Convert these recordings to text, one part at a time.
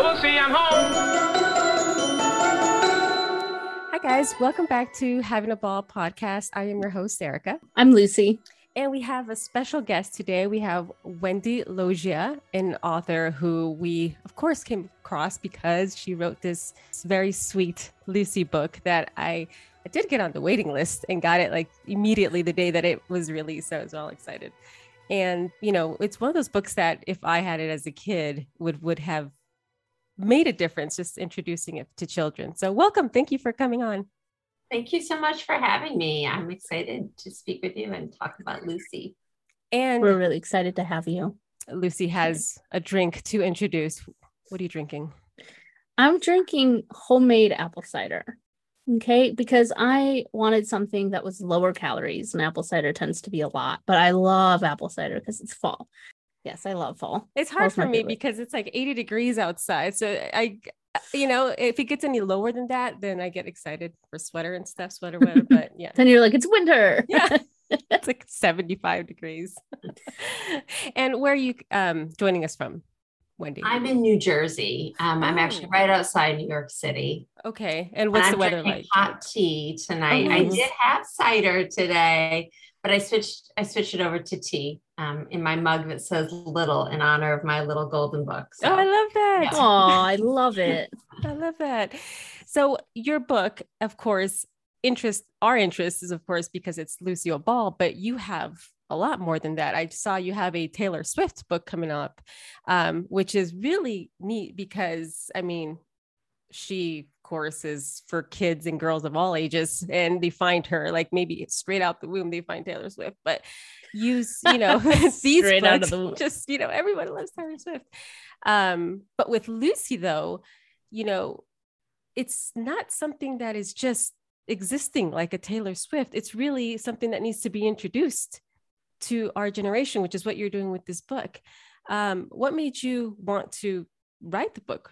Lucy, I'm home. Hi, guys. Welcome back to Having a Ball podcast. I am your host, Erica. I'm Lucy. And we have a special guest today. We have Wendy Logia, an author who we, of course, came across because she wrote this very sweet Lucy book that I did get on the waiting list and got it like immediately the day that it was released. So I was all excited. And, you know, it's one of those books that if I had it as a kid would have made a difference just introducing it to children. So welcome. Thank you for coming on. Thank you so much for having me. I'm excited to speak with you and talk about Lucy. And we're really excited to have you. Lucy has a drink to introduce. What are you drinking? I'm drinking homemade apple cider. Okay, because I wanted something that was lower calories, and apple cider tends to be a lot, but I love apple cider because it's fall. Yes, I love fall. It's hard for me because it's like 80 degrees outside. So if it gets any lower than that, then I get excited for sweater weather. But yeah. Then you're like, it's winter. Yeah. It's like 75 degrees. And where are you joining us from, Wendy? I'm in New Jersey. I'm actually right outside New York City. Okay. And what's the weather like? Hot tea tonight. I did have cider today, but I switched it over to tea in my mug that says "Little" in honor of my little golden book. So, I love that. Yeah. Oh, I love it. I love that. So your book, of course, our interest is, of course, because it's Lucille Ball, but you have a lot more than that. I saw you have a Taylor Swift book coming up, which is really neat because, I mean, she, of course, is for kids and girls of all ages, and they find her like maybe straight out the womb, they find Taylor Swift, but these straight books, out of the womb. Just, everyone loves Taylor Swift. But with Lucy, though, it's not something that is just existing like a Taylor Swift. It's really something that needs to be introduced to our generation, which is what you're doing with this book. What made you want to write the book?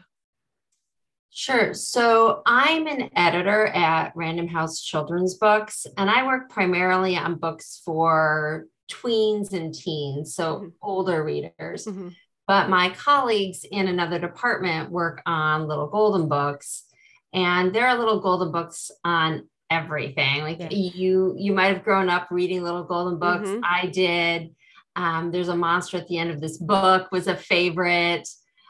Sure. So I'm an editor at Random House Children's Books, and I work primarily on books for tweens and teens, so older readers. Mm-hmm. But my colleagues in another department work on little golden books, and there are little golden books on everything. Like you might have grown up reading little golden books. Mm-hmm. I did. There's a monster at the end of this book was a favorite.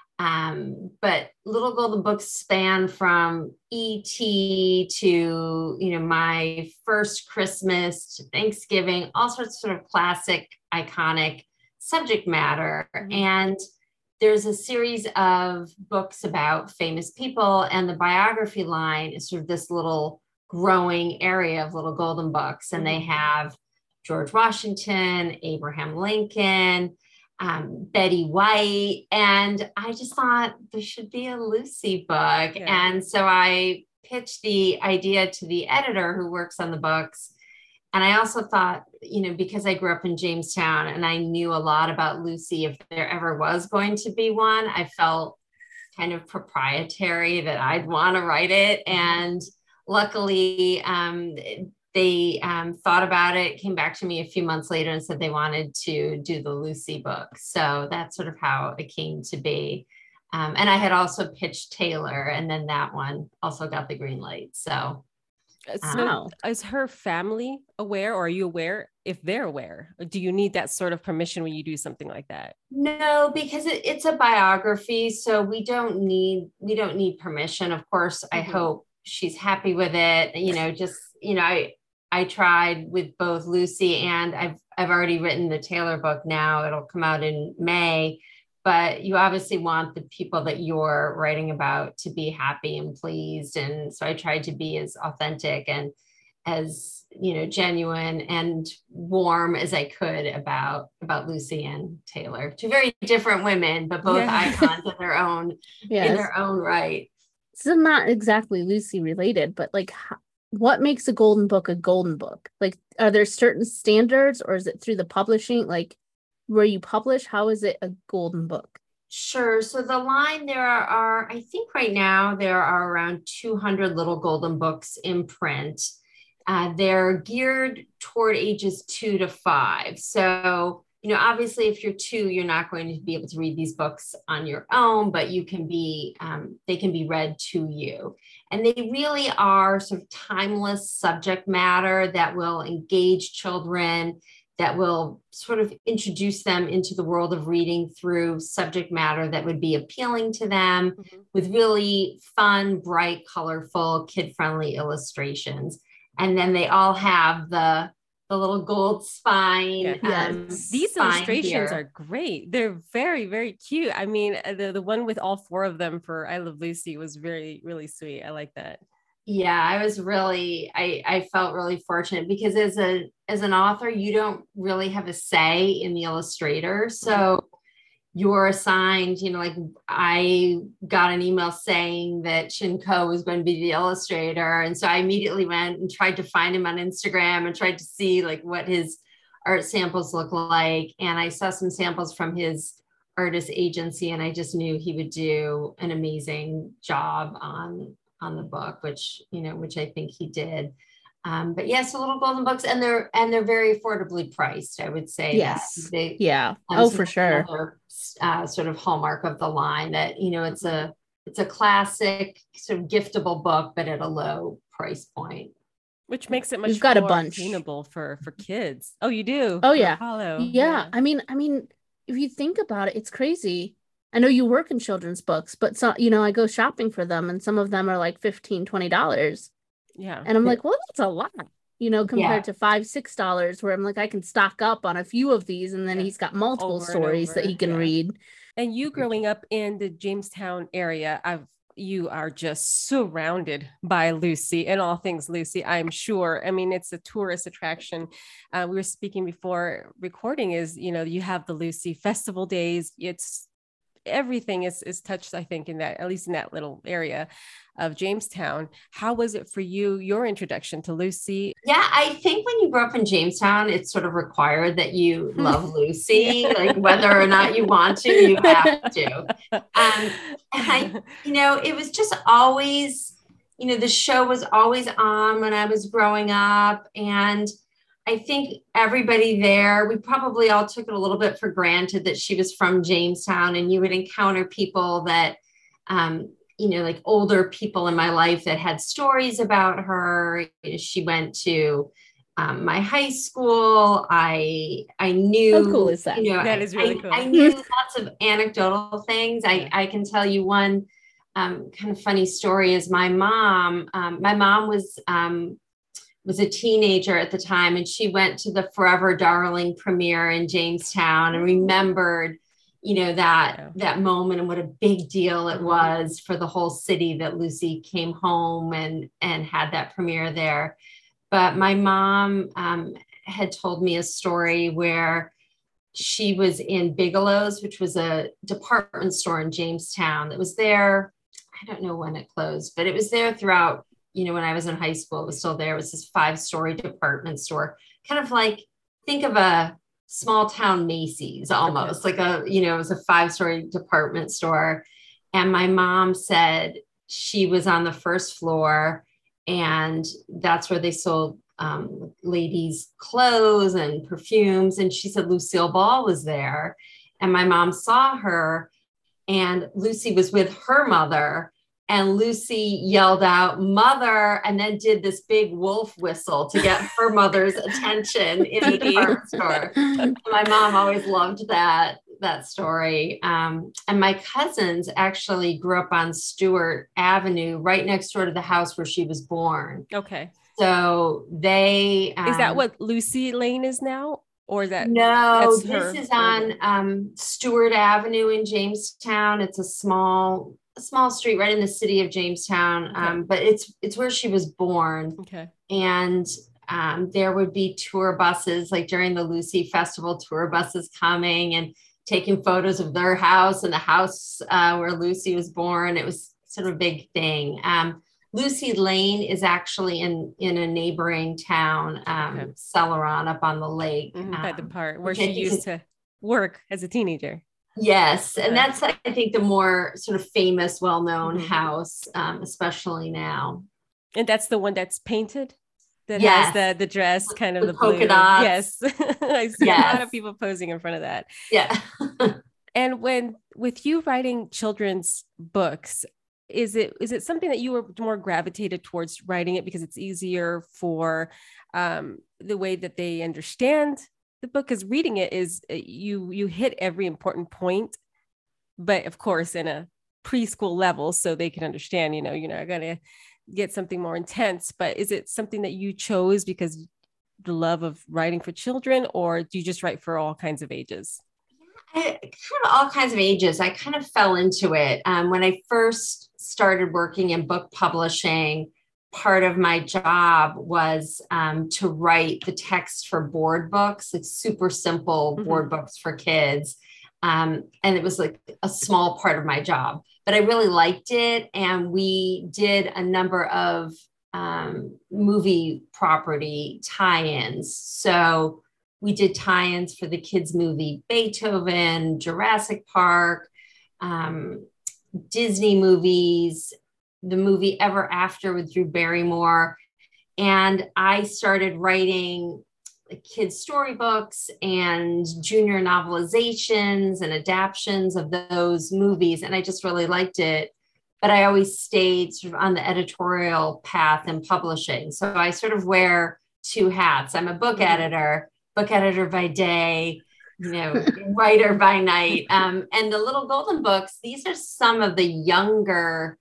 But little golden books span from E.T. to, my first Christmas to Thanksgiving, all sorts of sort of classic, iconic subject matter. Mm-hmm. And there's a series of books about famous people, and the biography line is sort of this little growing area of little golden books. And they have George Washington, Abraham Lincoln, Betty White. And I just thought there should be a Lucy book. Yeah. And so I pitched the idea to the editor who works on the books. And I also thought, because I grew up in Jamestown and I knew a lot about Lucy, if there ever was going to be one, I felt kind of proprietary that I'd want to write it. And luckily, they thought about it, came back to me a few months later and said they wanted to do the Lucy book. So that's sort of how it came to be. And I had also pitched Taylor, and then that one also got the green light. So is her family aware, or are you aware if they're aware? Or do you need that sort of permission when you do something like that? No, because it's a biography. So we don't need permission. Of course, I hope she's happy with it. I tried with both Lucy, and I've already written the Taylor book now. It'll come out in May, but you obviously want the people that you're writing about to be happy and pleased. And so I tried to be as authentic and as, genuine and warm as I could about Lucy and Taylor. Two very different women, but both icons in their own, in their own right. So not exactly Lucy related, but like, what makes a golden book a golden book? Like, are there certain standards, or is it through the publishing? Like, where you publish, how is it a golden book? Sure. So the line, I think right now there are around 200 little golden books in print. They're geared toward ages 2 to 5. So obviously if you're 2, you're not going to be able to read these books on your own, but you can be, they can be read to you. And they really are sort of timeless subject matter that will engage children, that will sort of introduce them into the world of reading through subject matter that would be appealing to them with really fun, bright, colorful, kid-friendly illustrations. And then they all have the little gold spine. These illustrations are great. They're very, very cute. I mean, the one with all 4 of them for I Love Lucy was very, really sweet. I like that. Yeah, I felt really fortunate because as an author, you don't really have a say in the illustrator. So you're assigned, like I got an email saying that Shinko was going to be the illustrator. And so I immediately went and tried to find him on Instagram and tried to see like what his art samples look like. And I saw some samples from his artist agency, and I just knew he would do an amazing job on the book, which I think he did. But yes, so Little Golden Books, and they're very affordably priced, I would say. Yes. That For sure. Another, sort of hallmark of the line that, it's a classic sort of giftable book, but at a low price point. Which makes it much We've got more a bunch attainable for kids. Oh, you do? Oh, yeah. Apollo. Yeah. I mean, if you think about it, it's crazy. I know you work in children's books, but so, I go shopping for them and some of them are like $15, $20. Yeah. And I'm like, well, that's a lot, compared to $5, $6 where I'm like, I can stock up on a few of these. And then he's got multiple stories that he can read. And you growing up in the Jamestown area, you are just surrounded by Lucy and all things Lucy, I'm sure. I mean, it's a tourist attraction. We were speaking before recording you have the Lucy Festival days. It's everything is touched, I think, at least in that little area of Jamestown. How was it for you, your introduction to Lucy? Yeah, I think when you grew up in Jamestown, it's sort of required that you love Lucy, like whether or not you want to, you have to. And it was just always, the show was always on when I was growing up. And I think everybody there, we probably all took it a little bit for granted that she was from Jamestown, and you would encounter people that, like older people in my life that had stories about her. She went to my high school. I knew. How cool is that? That is really cool. I knew lots of anecdotal things. I can tell you one kind of funny story is my mom. My mom was a teenager at the time, and she went to the Forever Darling premiere in Jamestown and remembered, that moment and what a big deal it was for the whole city that Lucy came home and had that premiere there. But my mom had told me a story where she was in Bigelow's, which was a department store in Jamestown that was there. I don't know when it closed, but it was there throughout. When I was in high school, it was still there. It was this 5-story department store, kind of like, think of a small town Macy's almost, like it was a 5-story department store. And my mom said she was on the first floor, and that's where they sold ladies' clothes and perfumes. And she said Lucille Ball was there. And my mom saw her, and Lucy was with her mother. And Lucy yelled out, "Mother," and then did this big wolf whistle to get her mother's attention in the department store. My mom always loved that story. And my cousins actually grew up on Stewart Avenue, right next door to the house where she was born. Okay. So they... is that what Lucy Lane is now? Or is that... No, this is on Stewart Avenue in Jamestown. It's a small street right in the city of Jamestown. But it's where she was born. Okay. And there would be tour buses, like during the Lucy Festival, tour buses coming and taking photos of their house and the house where Lucy was born. It was sort of a big thing. Lucy Lane is actually in a neighboring town, Celeron, up on the lake. By the part where she used to work as a teenager. Yes. And that's, I think, the more sort of famous, well-known house, especially now. And that's the one that's painted? that Yes. has the dress, kind of The the polka blue. dots. Yes. I see a lot Yes. of people posing in front of that. Yeah. And with you writing children's books, is it something that you were more gravitated towards writing it because it's easier for the way that they understand the book? Because reading it is you hit every important point, but of course in a preschool level, so they can understand. You're not gonna get something more intense. But is it something that you chose because the love of writing for children, or do you just write for all kinds of ages? Kind of all kinds of ages. I kind of fell into it. When I first started working in book publishing, part of my job was to write the text for board books, like super simple board books for kids. And it was like a small part of my job, but I really liked it. And we did a number of movie property tie-ins. So we did tie-ins for the kids' movie Beethoven, Jurassic Park, Disney movies, the movie Ever After with Drew Barrymore. And I started writing kids' storybooks and junior novelizations and adaptions of those movies. And I just really liked it. But I always stayed sort of on the editorial path in publishing. So I sort of wear two hats. I'm a book editor by day, writer by night. And the Little Golden Books, these are some of the younger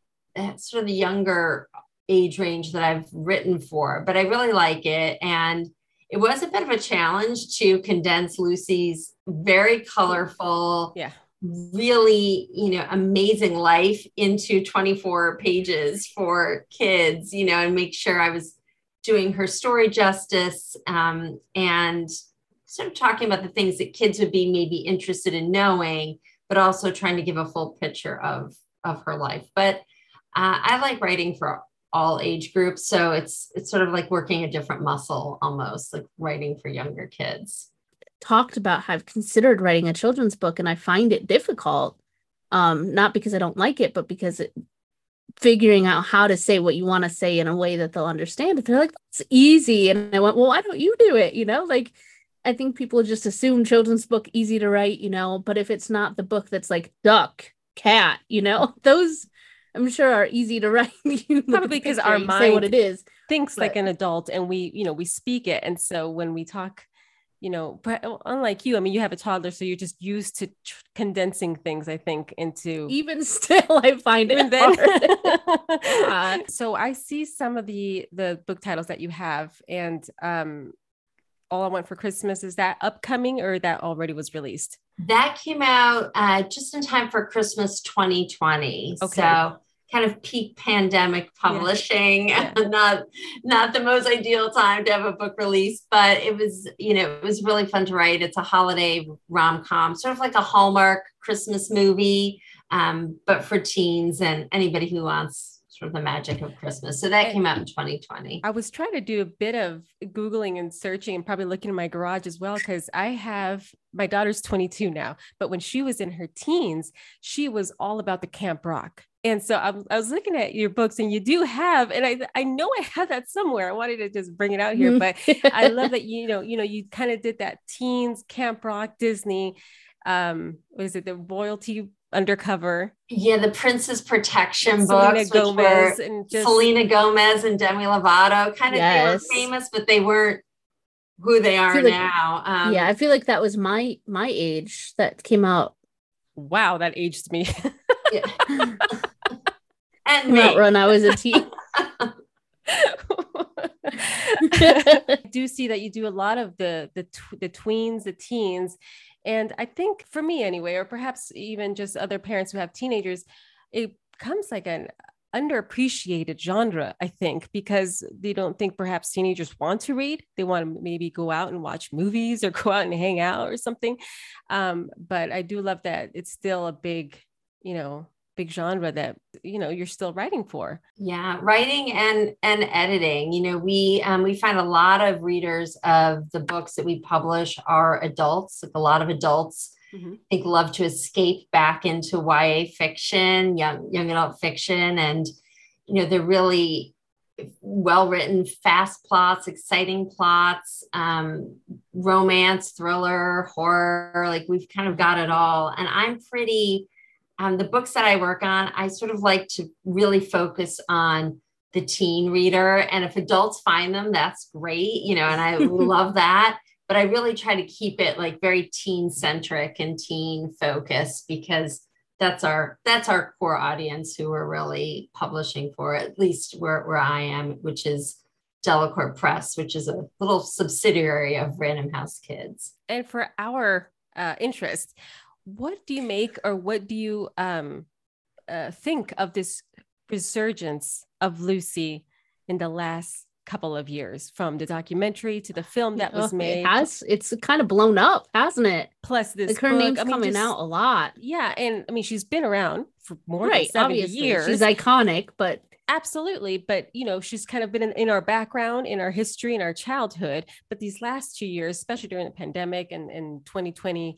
age range that I've written for, but I really like it. And it was a bit of a challenge to condense Lucy's very colorful, really, amazing life into 24 pages for kids, and make sure I was doing her story justice, and sort of talking about the things that kids would be maybe interested in knowing, but also trying to give a full picture of her life. But I like writing for all age groups. So it's sort of like working a different muscle, almost like writing for younger kids. Talked about how I've considered writing a children's book, and I find it difficult, not because I don't like it, but because figuring out how to say what you want to say in a way that they'll understand it. They're like, it's easy. And I went, well, why don't you do it? Like, I think people just assume children's book easy to write, but if it's not the book that's like duck, cat, those I'm sure are easy to write. Probably because our mind say what it is, thinks like an adult, and we speak it. And so when we talk, but unlike you, I mean, you have a toddler, so you're just used to condensing things, I think, into. Even still, I find it hard. So I see some of the book titles that you have, and All I Want for Christmas, is that upcoming or that already was released? That came out just in time for Christmas 2020. Okay. So kind of peak pandemic publishing, not the most ideal time to have a book release, but it was, it was really fun to write. It's a holiday rom-com, sort of like a Hallmark Christmas movie, but for teens and anybody who wants sort of the magic of Christmas. So that came out in 2020. I was trying to do a bit of Googling and searching and probably looking in my garage as well, because my daughter's 22 now, but when she was in her teens, she was all about the Camp Rock. And so I was looking at your books, and you do have, and I know I have that somewhere. I wanted to just bring it out here, but I love that, you kind of did that teens, Camp Rock, Disney, what is it? The Royalty Undercover. Yeah. The Princess Protection Selena books, Gomez, which were and just Selena Gomez and Demi Lovato. Kind of, They were famous, but they weren't who they are now. I feel like that was my age that came out. Wow. That aged me. Yeah. And came out when I was a teen. I do see that you do a lot of the tweens, the teens. And I think for me anyway, or perhaps even just other parents who have teenagers, it becomes like an underappreciated genre, I think, because they don't think perhaps teenagers want to read. They want to maybe go out and watch movies or go out and hang out or something. But I do love that it's still a big genre that, you're still writing for. Yeah. Writing and editing, we find a lot of readers of the books that we publish are adults. Like a lot of adults, I think, love to escape back into YA fiction, young adult fiction. And, they're really well written, fast plots, exciting plots, romance, thriller, horror. Like we've kind of got it all. And I'm pretty, the books that I work on, I sort of like to really focus on the teen reader. And if adults find them, that's great, and I love that. But I really try to keep it like very teen centric and teen focused, because that's our core audience who we're really publishing for, at least where I am, which is Delacorte Press, which is a little subsidiary of Random House Kids. And for our interest, what do you make, or what do you think of this resurgence of Lucy in the last couple of years, from the documentary to the film that was made? It's kind of blown up, hasn't it? Plus this like her book, name's coming out a lot. Yeah. And I mean, she's been around for more than 70 obviously. years. She's iconic, but absolutely. But, she's kind of been in our background, in our history, in our childhood. But these last 2 years, especially during the pandemic and in 2022,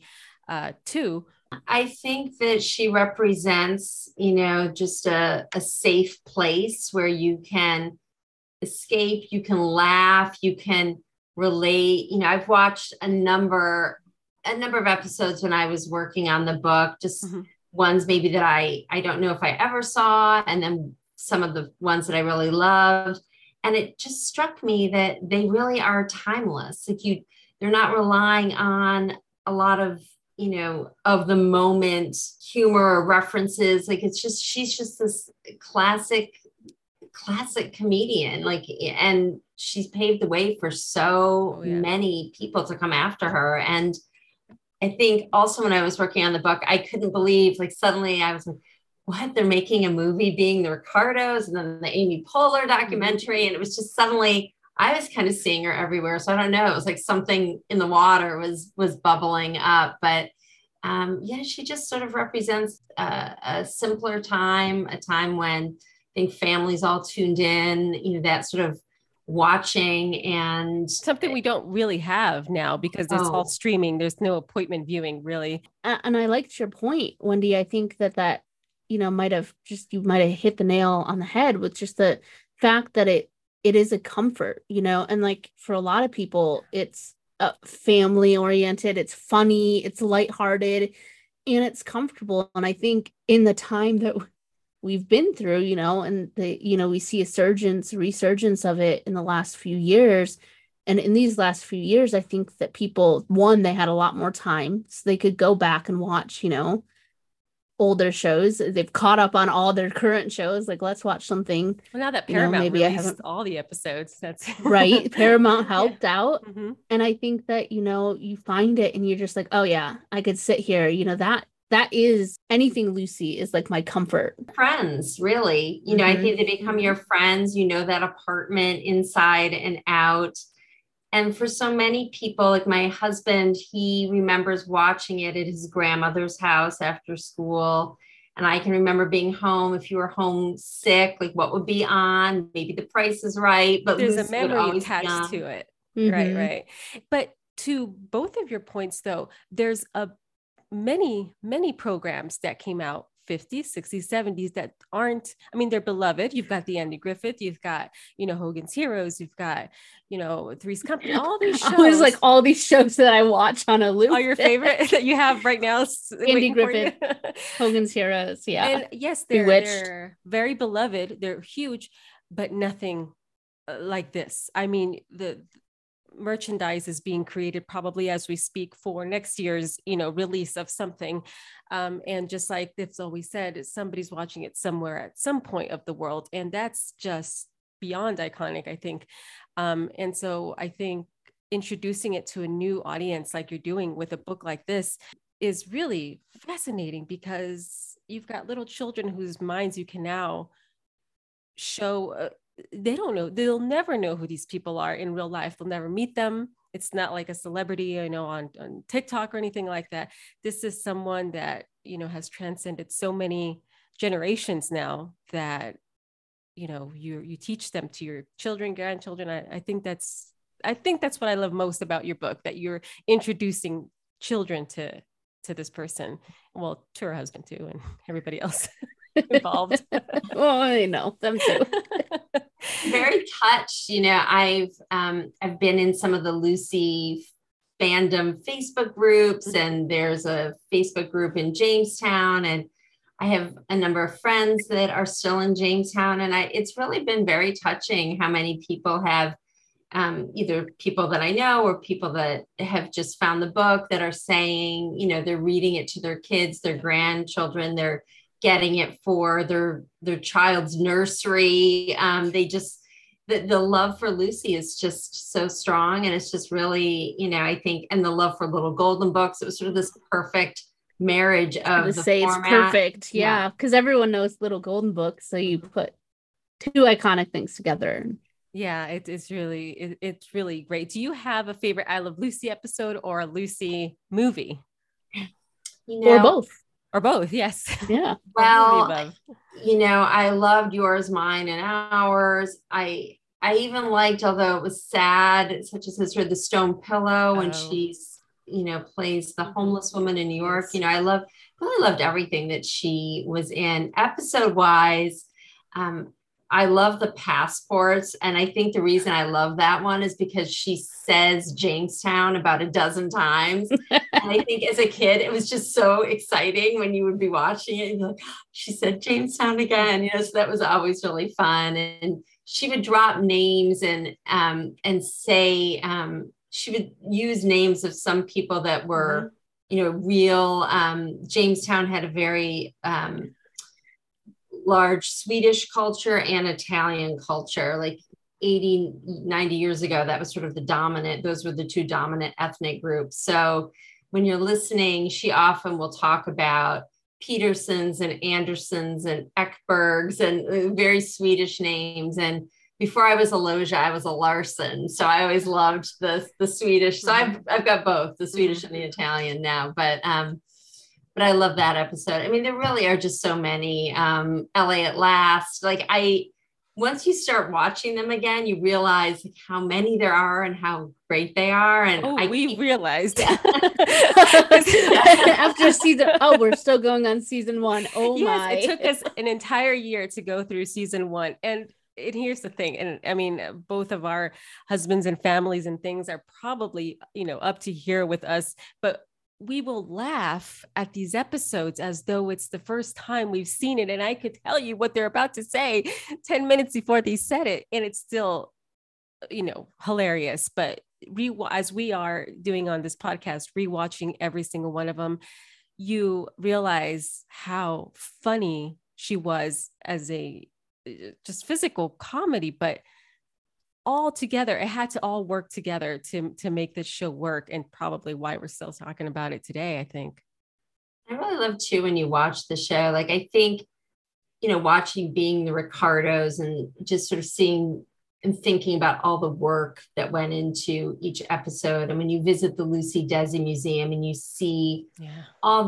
I think that she represents, just a safe place where you can escape, you can laugh, you can relate. I've watched a number of episodes when I was working on the book, just ones maybe that I don't know if I ever saw, and then some of the ones that I really loved. And it just struck me that they really are timeless. Like they're not relying on a lot of, of the moment humor or references. Like she's just this classic comedian, and she's paved the way for so many people to come after her. And I think also when I was working on the book, I couldn't believe, suddenly I was like, what, they're making a movie being the Ricardos, and then the Amy Poehler documentary. And it was just suddenly, I was kind of seeing her everywhere. So I don't know, it was like something in the water was bubbling up. But she just sort of represents a simpler time, a time when I think families all tuned in, that sort of watching, and something we don't really have now because it's all streaming. There's no appointment viewing, really. And I liked your point, Wendy. I think that you might have hit the nail on the head with just the fact that it is a comfort, and like for a lot of people, it's family oriented, it's funny, it's lighthearted, and it's comfortable. And I think in the time that we've been through, and we see a resurgence of it in the last few years. And in these last few years, I think that people, one, they had a lot more time, so they could go back and watch, older shows. They've caught up on all their current shows. Like, let's watch something. Well, now that Paramount maybe released all the episodes, that's right. Paramount helped out. Mm-hmm. And I think that, you find it and you're just like, oh yeah, I could sit here, that is anything Lucy is like my comfort. Friends, really. I think they become your friends, that apartment inside and out. And for so many people, like my husband, he remembers watching it at his grandmother's house after school. And I can remember being home. If you were home sick, like what would be on? Maybe The Price is Right. But there's Lucy a memory attached to it. Mm-hmm. Right. But to both of your points, though, there's many programs that came out 50s, 60s, 70s that aren't, they're beloved. You've got the Andy Griffith, you've got, Hogan's Heroes, you've got, Three's Company, all these shows. There's like all these shows that I watch on a loop. All your favorite that you have right now. Andy Griffith, Hogan's Heroes. Yeah. And yes, they're very beloved. They're huge, but nothing like this. The merchandise is being created probably as we speak for next year's release of something, and just like it's always said, somebody's watching it somewhere at some point of the world, and that's just beyond iconic, I think. And so I think introducing it to a new audience like you're doing with a book like this is really fascinating, because you've got little children whose minds you can now show. They don't know. They'll never know who these people are in real life. They'll never meet them. It's not like a celebrity, on TikTok or anything like that. This is someone that, has transcended so many generations now that, you teach them to your children, grandchildren. I think that's what I love most about your book, that you're introducing children to this person. Well, to her husband too, and everybody else involved. Oh, I know them too. Very touched. I've been in some of the Lucy fandom Facebook groups, and there's a Facebook group in Jamestown, and I have a number of friends that are still in Jamestown, and it's really been very touching how many people have either people that I know or people that have just found the book that are saying, they're reading it to their kids, their grandchildren, they're getting it for their child's nursery. The love for Lucy is just so strong. And it's just really, I think, and the love for Little Golden Books, it was sort of this perfect marriage of the format. It's perfect. Yeah. Because everyone knows Little Golden Books. So you put two iconic things together. Yeah, it's really great. Do you have a favorite I Love Lucy episode or a Lucy movie? Or both. Or both, yes. Yeah. Well, I loved Yours, Mine, and Ours. I even liked, although it was sad, such as the Stone Pillow when she's, plays the homeless woman in New York. Yes. I really loved everything that she was in. Episode wise, I love the passports. And I think the reason I love that one is because she says Jamestown about a dozen times. And I think as a kid, it was just so exciting when you would be watching it. And you're like, she said Jamestown again. So that was always really fun. And she would drop names and say, she would use names of some people that were, real. Jamestown had a very, large Swedish culture and Italian culture, like 80, 90 years ago. That was sort of those were the two dominant ethnic groups. So when you're listening, she often will talk about Petersons and Andersons and Ekbergs and very Swedish names. And before I was a Loja, I was a Larson. So I always loved the Swedish. So I've got both the Swedish and the Italian now, but I love that episode. I mean, there really are just so many. LA at Last. Once you start watching them again, you realize how many there are and how great they are. And we realized after season. Oh, we're still going on season 1. Oh yes, my! It took us an entire year to go through season 1, and here's the thing. And I mean, both of our husbands and families and things are probably up to here with us, but we will laugh at these episodes as though it's the first time we've seen it. And I could tell you what they're about to say 10 minutes before they said it. And it's still, hilarious. But as we are doing on this podcast, rewatching every single one of them, you realize how funny she was as a just physical comedy, but all together, it had to all work together to make this show work, and probably why we're still talking about it today, I think. I really love too when you watch the show. Like, I think, watching Being the Ricardos and just sort of seeing and thinking about all the work that went into each episode. And when you visit the Lucy Desi Museum and you see all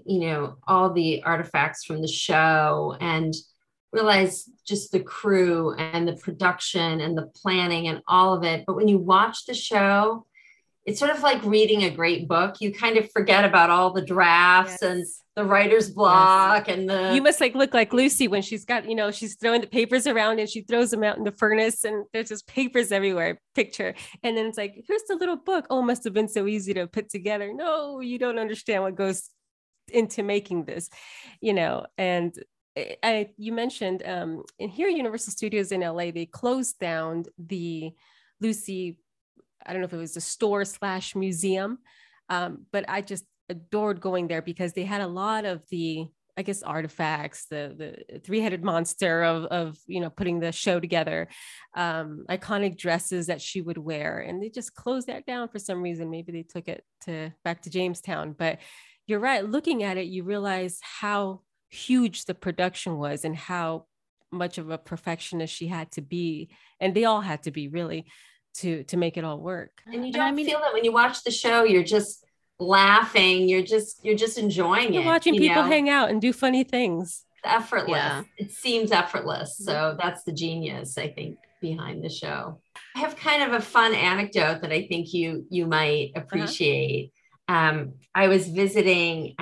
the artifacts from the show and realize just the crew and the production and the planning and all of it. But when you watch the show, it's sort of like reading a great book. You kind of forget about all the drafts and the writer's block and you must look like Lucy when she's got, she's throwing the papers around and she throws them out in the furnace and there's just papers everywhere, picture. And then it's like, here's the little book. Oh, must have been so easy to put together. No, you don't understand what goes into making this, and you mentioned in here, Universal Studios in LA, they closed down the Lucy, I don't know if it was a store / museum, but I just adored going there because they had a lot of the, I guess, artifacts, the three-headed monster of putting the show together, iconic dresses that she would wear, and they just closed that down for some reason. Maybe they took it back to Jamestown, but you're right. Looking at it, you realize how huge the production was and how much of a perfectionist she had to be, and they all had to be really to make it all work. And you don't feel that when you watch the show. You're just laughing. You're just enjoying You're watching people hang out and do funny things. Effortless. Yeah. It seems effortless. So that's the genius, I think, behind the show. I have kind of a fun anecdote that I think you might appreciate. I was visiting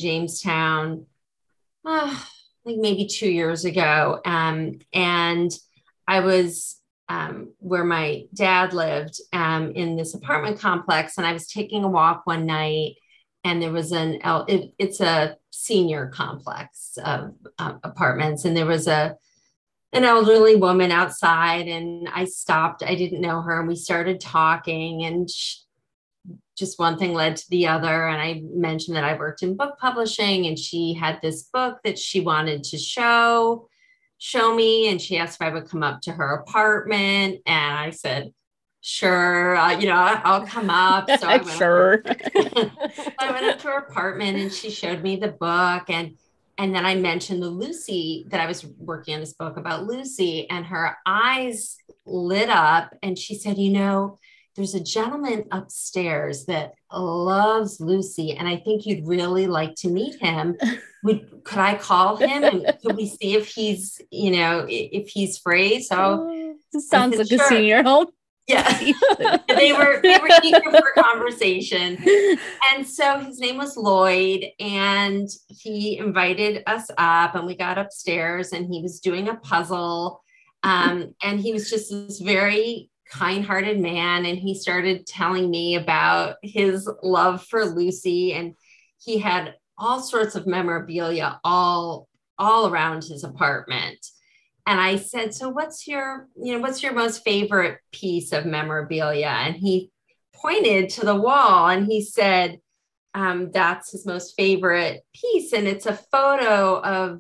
Jamestown, like maybe 2 years ago. And I was where my dad lived in this apartment complex, and I was taking a walk one night, and there was it's a senior complex of apartments, and there was an elderly woman outside, and I stopped. I didn't know her, and we started talking, and just one thing led to the other. And I mentioned that I worked in book publishing, and she had this book that she wanted to show me. And she asked if I would come up to her apartment. And I said, sure, I'll come up. So I went Sure. I went up to her apartment, and she showed me the book. And then I mentioned the Lucy, that I was working on this book about Lucy, and her eyes lit up, and she said, there's a gentleman upstairs that loves Lucy, and I think you'd really like to meet him. Could I call him, and could we see if he's, if he's free? So this sounds like sure. a senior home. Yeah, they were eager for conversation. And so his name was Lloyd, and he invited us up, and we got upstairs, and he was doing a puzzle. And he was just this very kind-hearted man. And he started telling me about his love for Lucy, and he had all sorts of memorabilia all around his apartment. And I said, so what's your most favorite piece of memorabilia? And he pointed to the wall, and he said, that's his most favorite piece. And it's a photo of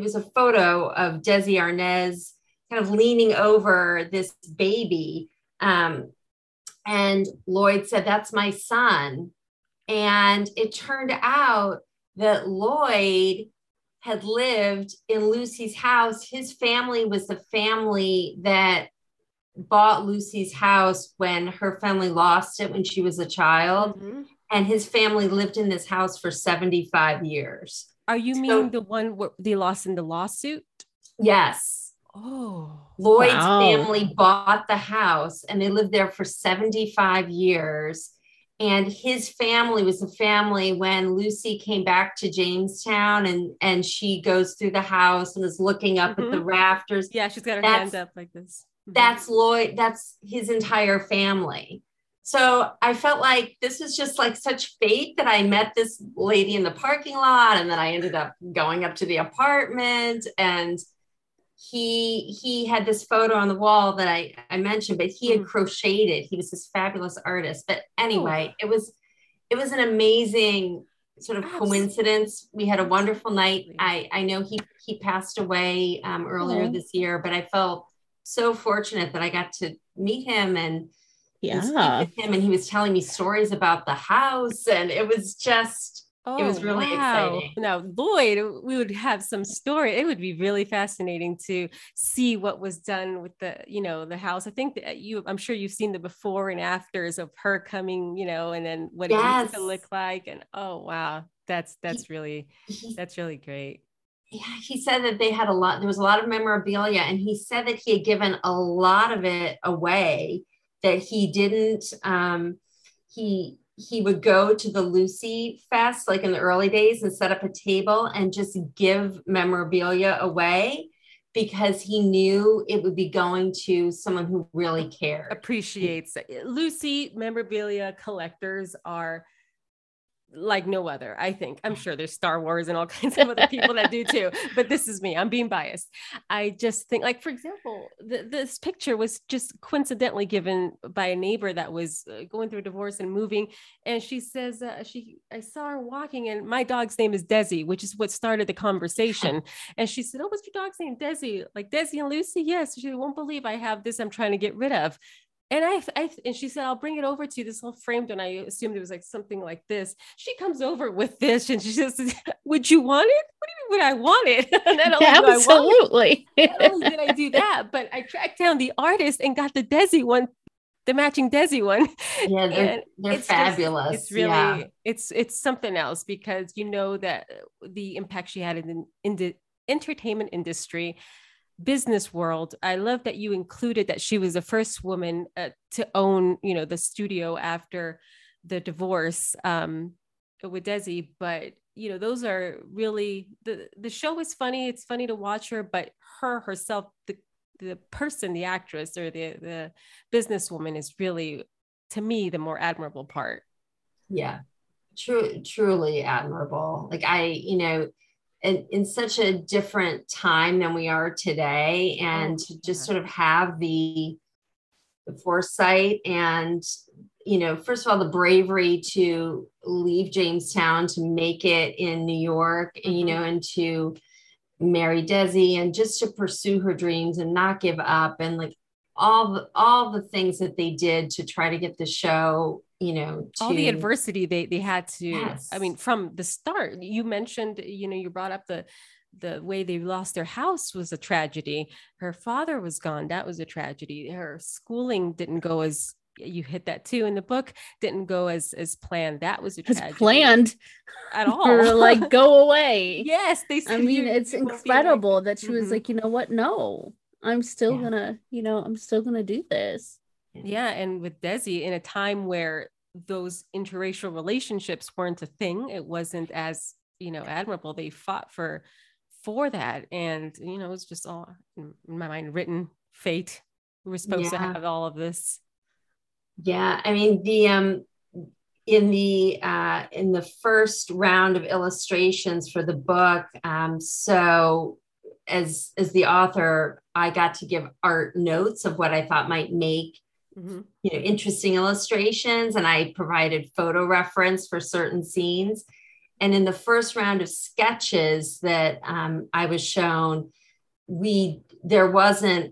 Desi Arnaz kind of leaning over this baby. And Lloyd said, that's my son. And it turned out that Lloyd had lived in Lucy's house. His family was the family that bought Lucy's house when her family lost it when she was a child. Mm-hmm. And his family lived in this house for 75 years. Are you meaning the one where they lost in the lawsuit? Yes. Oh, Lloyd's family bought the house, and they lived there for 75 years. And his family was the family when Lucy came back to Jamestown, and she goes through the house and is looking up at the rafters. Yeah, she's got her hand up like this. That's Lloyd. That's his entire family. So I felt like this was just like such fate that I met this lady in the parking lot, and then I ended up going up to the apartment, and he had this photo on the wall that I mentioned, but he had crocheted. He was this fabulous artist. But anyway, it was an amazing sort of coincidence. We had a wonderful night. I know he passed away earlier this year, but I felt so fortunate that I got to meet him and speak with him, and he was telling me stories about the house, and it was just it was really exciting. Now, Lloyd, we would have some story. It would be really fascinating to see what was done with the house. I think that I'm sure you've seen the before and afters of her coming, and then what it used to look like. And oh, wow, that's really great. Yeah, he said that they had there was a lot of memorabilia, and he said that he had given a lot of it away, that he didn't, he would go to the Lucy Fest, like in the early days, and set up a table and just give memorabilia away, because he knew it would be going to someone who really cared. Appreciates it. Lucy memorabilia collectors are like no other, I think. I'm sure there's Star Wars and all kinds of other people that do too, but this is me. I'm being biased. I just think, like, for example, this picture was just coincidentally given by a neighbor that was going through a divorce and moving. And she says, I saw her walking, and my dog's name is Desi, which is what started the conversation. And she said, oh, what's your dog's name? Desi, like Desi and Lucy? Yes. She won't believe I have this I'm trying to get rid of. And and she said, I'll bring it over to you, this whole framed. And I assumed it was like something like this. She comes over with this, and she says, would you want it? What do you mean, would I want it? And not only absolutely. Not only did I do that, but I tracked down the artist and got the Desi one, the matching Desi one. Yeah, they're fabulous. It's really, it's something else, because that the impact she had in the entertainment industry, business world. I love that you included that she was the first woman to own, the studio after the divorce with Desi. But, those are really, the show is funny. It's funny to watch her, but her herself, the person, the actress or the businesswoman is really, to me, the more admirable part. Yeah, truly admirable. Like in such a different time than we are today, and to just sort of have the foresight and, first of all, the bravery to leave Jamestown to make it in New York, and to marry Desi and just to pursue her dreams and not give up, and like all the things that they did to try to get the show, all the adversity they had to. Yes. I mean, from the start, you mentioned, you brought up the way they lost their house was a tragedy. Her father was gone. That was a tragedy. Her schooling didn't go as, you hit that too in the book, didn't go as planned. That was a tragedy. As planned at all. Or like go away. Yes, they said. I mean, it's incredible that she was like, you know what? No, I'm still gonna, I'm still gonna do this. Yeah, and with Desi, in a time where those interracial relationships weren't a thing, it wasn't as, admirable. They fought for that, and it was just all in my mind written fate. We were supposed to have all of this. Yeah, I mean, in the first round of illustrations for the book, so as the author, I got to give art notes of what I thought might make interesting illustrations, and I provided photo reference for certain scenes. And in the first round of sketches that I was shown, there wasn't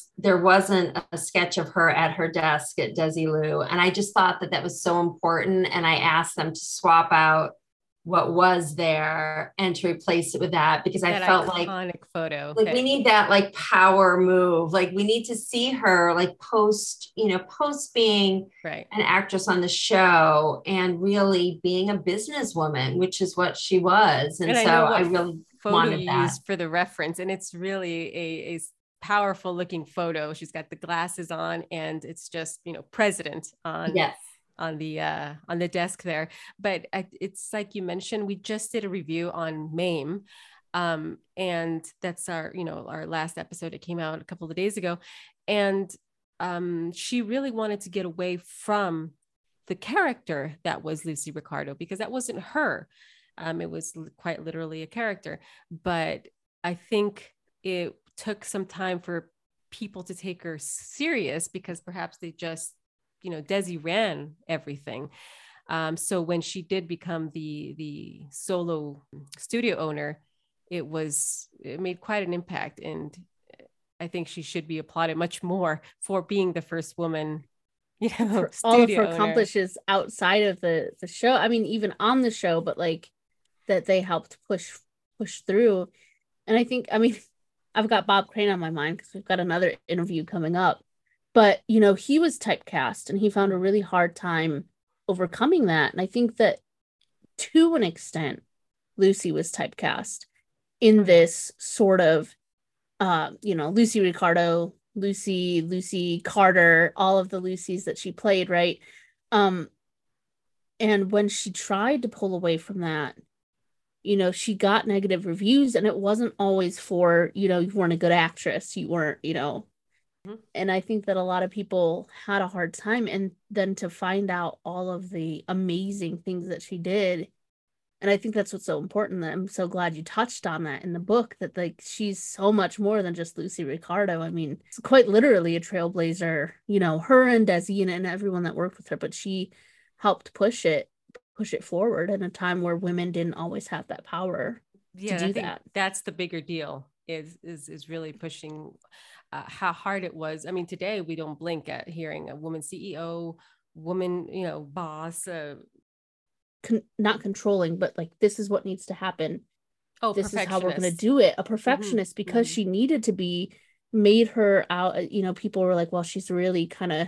a sketch of her at her desk at Desilu. And I just thought that was so important. And I asked them to swap out what was there and to replace it with that, because I felt like iconic photo. Like we need that like power move. Like we need to see her like post being an actress on the show and really being a businesswoman, which is what she was. And so I really wanted that for the reference. And it's really a powerful looking photo. She's got the glasses on, and it's just, president on. Yes. On the desk there. But it's like you mentioned, we just did a review on MAME, and that's our last episode. It came out a couple of days ago, and she really wanted to get away from the character that was Lucy Ricardo, because that wasn't her. It was quite literally a character, but I think it took some time for people to take her serious, because perhaps they just Desi ran everything. So when she did become the solo studio owner, it made quite an impact. And I think she should be applauded much more for being the first woman, for all of her accomplishments outside of the show. I mean, even on the show, but like that they helped push through. And I think, I've got Bob Crane on my mind because we've got another interview coming up. But, he was typecast and he found a really hard time overcoming that. And I think that to an extent, Lucy was typecast in this sort of, Lucy Ricardo, Lucy Carter, all of the Lucys that she played, right? And when she tried to pull away from that, she got negative reviews, and it wasn't always for, you weren't a good actress. You weren't, And I think that a lot of people had a hard time, and then to find out all of the amazing things that she did. And I think that's what's so important, that I'm so glad you touched on that in the book, that like she's so much more than just Lucy Ricardo. I mean, it's quite literally a trailblazer, her and Desi and everyone that worked with her, but she helped push it forward in a time where women didn't always have that power to do that. That's the bigger deal, is really pushing how hard it was. I mean, today we don't blink at hearing a woman CEO, woman, boss, not controlling, but like, this is what needs to happen. This is how we're going to do it. A perfectionist, because she needed to be, made her out, people were like, well, she's really kind of,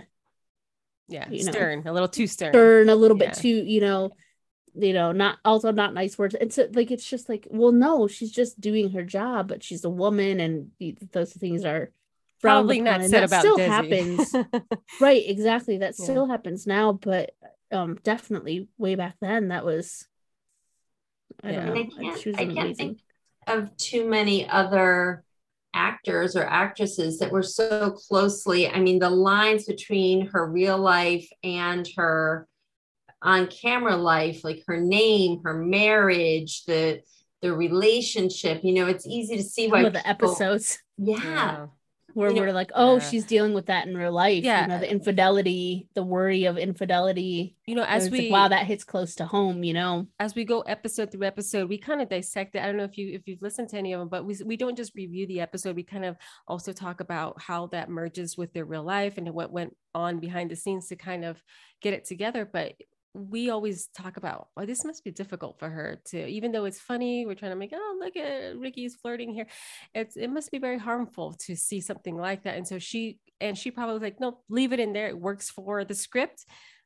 stern, a little too stern, a little bit too, not nice words. And so like, it's just like, well, no, she's just doing her job, but she's a woman, and those things are probably not said about still Desi. Happens. Right, exactly. That still happens now, but definitely way back then, that was, I don't know. I can't think of too many other actors or actresses that were so closely, I mean, the lines between her real life and her on camera life, like her name, her marriage, the relationship, it's easy to see why Some of the episodes. Yeah. Where we're like, oh, yeah. she's dealing with that in real life. Yeah. The infidelity, the worry of infidelity. As we, like, wow, that hits close to home, As we go episode through episode, we kind of dissect it. I don't know if you've listened to any of them, but we don't just review the episode. We kind of also talk about how that merges with their real life and what went on behind the scenes to kind of get it together. But we always talk about, oh, this must be difficult for her to, even though it's funny, we're trying to make, oh, look at Ricky's flirting here. It must be very harmful to see something like that. And so she probably was like, no, leave it in there. It works for the script,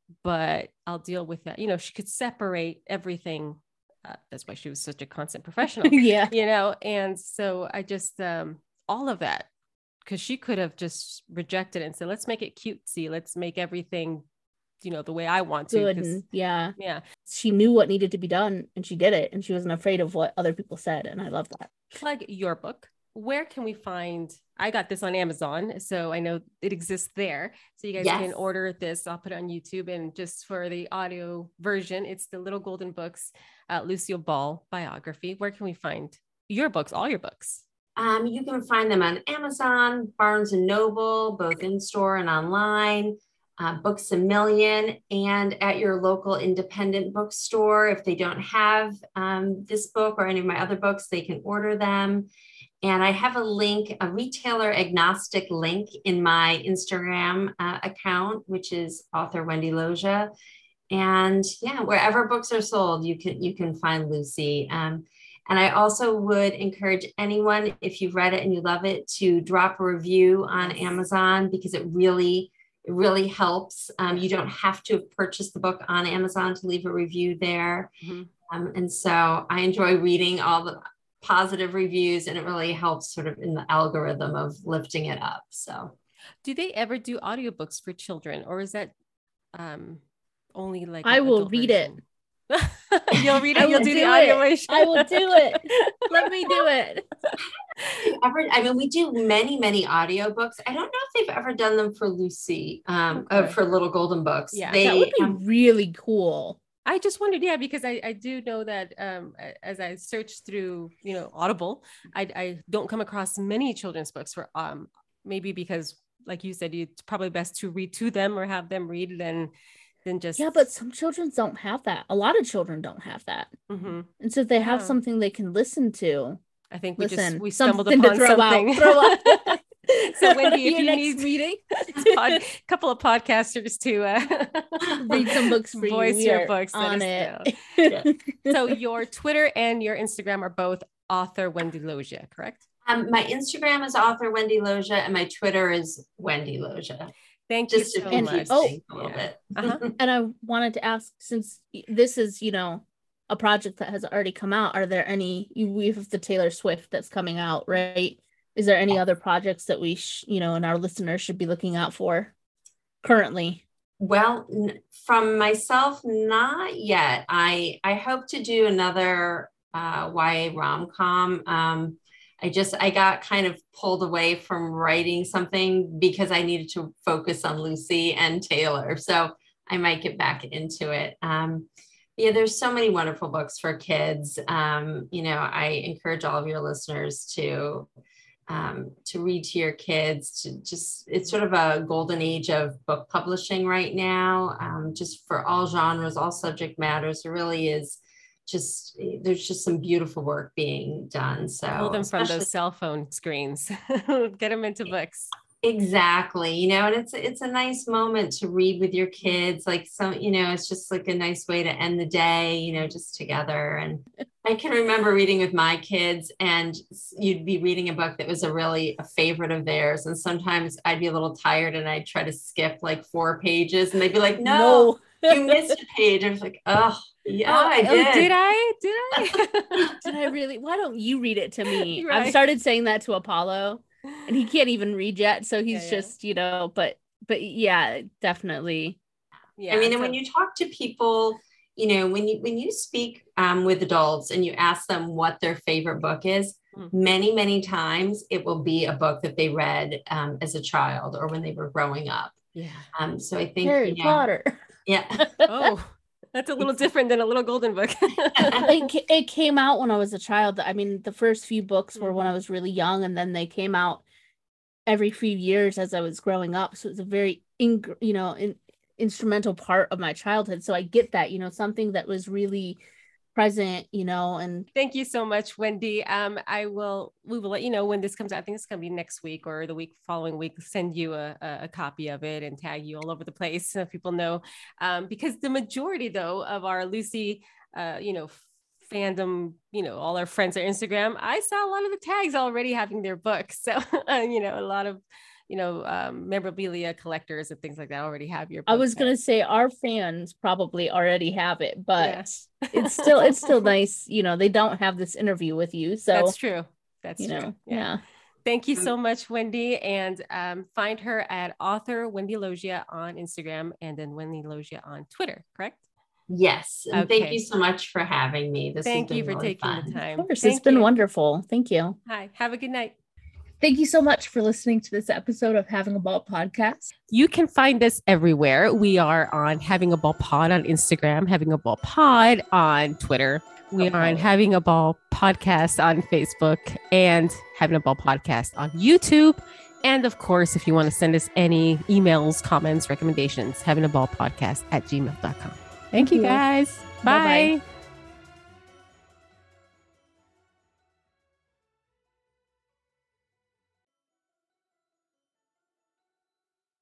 but I'll deal with that. She could separate everything. That's why she was such a constant professional. Yeah. And so I just, all of that, because she could have just rejected it and said, let's make it cutesy. Let's make everything the way I want to. Good. Yeah. She knew what needed to be done and she did it, and she wasn't afraid of what other people said. And I love that. Plug your book. Where can we find? I got this on Amazon, so I know it exists there. So you guys can order this. I'll put it on YouTube. And just for the audio version, it's the Little Golden Books, Lucille Ball biography. Where can we find your books, all your books? You can find them on Amazon, Barnes and Noble, both in store and online. Books A Million, and at your local independent bookstore. If they don't have this book or any of my other books, they can order them. And I have a retailer agnostic link in my Instagram account, which is author Wendy Loja. And wherever books are sold, you can find Lucy. And I also would encourage anyone, if you've read it and you love it, to drop a review on Amazon, because it really helps. You don't have to have purchased the book on Amazon to leave a review there. Mm-hmm. And so I enjoy reading all the positive reviews, and it really helps sort of in the algorithm of lifting it up. So do they ever do audiobooks for children, or is that only like I will read version? It. You'll read it. You'll do the audio version. I will do it. Let me do it. We do many audiobooks. I don't know if they've ever done them for Lucy, for Little Golden Books. Yeah, that would be really cool. I just wondered, because I do know that as I search through, Audible, I don't come across many children's books for maybe because, like you said, it's probably best to read to them or have them read than just. Yeah, but some children don't have that. A lot of children don't have that. Mm-hmm. And so if they have something they can listen to. I think we stumbled upon something. Throw out. So Wendy, if you need meeting, a couple of podcasters to read some books for voice you. your books on it. So your Twitter and your Instagram are both author Wendy Loja, correct? My Instagram is author Wendy Loja, and my Twitter is Wendy Loja. Thank you so much. A little bit. And I wanted to ask, since this is, a project that has already come out, are there any? We have the Taylor Swift that's coming out, right? Is there any other projects that we, and our listeners should be looking out for currently? Well, from myself, not yet. I hope to do another YA rom-com. I got kind of pulled away from writing something because I needed to focus on Lucy and Taylor. So I might get back into it. There's so many wonderful books for kids. I encourage all of your listeners to read to your kids. It's sort of a golden age of book publishing right now, just for all genres, all subject matters. There really is there's just some beautiful work being done. So pull them from those cell phone screens, get them into books. Exactly. And it's a nice moment to read with your kids. Like, it's just like a nice way to end the day, just together. And I can remember reading with my kids, and you'd be reading a book that was a favorite of theirs. And sometimes I'd be a little tired and I'd try to skip like 4 pages, and they'd be like, no. You missed a page. I was like, oh, yeah, I did. Did I? Did I really? Why don't you read it to me? Right. I've started saying that to Apollo, and he can't even read yet. So he's just, but yeah, definitely. Yeah. And when you talk to people, when you speak with adults and you ask them what their favorite book is, many, many times it will be a book that they read as a child or when they were growing up. Yeah. So I think Harry Potter. Yeah. Oh, that's a little different than a little golden book. It came out when I was a child. I mean, the first few books were when I was really young, and then they came out every few years as I was growing up. So it's a very, instrumental part of my childhood. So I get that, something that was really present, and thank you so much, Wendy. We will let you know when this comes out. I think it's gonna be next week or the following week. Send you a copy of it and tag you all over the place so people know. Because the majority though of our Lucy fandom, all our friends on Instagram, I saw a lot of the tags already having their books. So a lot of memorabilia collectors and things like that already have your book. I was gonna say our fans probably already have it, but it's still nice, they don't have this interview with you. So that's true. That's true. Yeah. Thank you so much, Wendy. And find her at author Wendy Logia on Instagram and then Wendy Logia on Twitter, correct? Yes. And thank you so much for having me. Thank you for really taking fun. the time. Of course, it's been wonderful. Thank you. Hi. Have a good night. Thank you so much for listening to this episode of Having a Ball Podcast. You can find us everywhere. We are on Having a Ball Pod on Instagram, Having a Ball Pod on Twitter. We are on Having a Ball Podcast on Facebook and Having a Ball Podcast on YouTube. And of course, if you want to send us any emails, comments, recommendations, havingaballpodcast@gmail.com. Thank you guys. Bye. Bye-bye.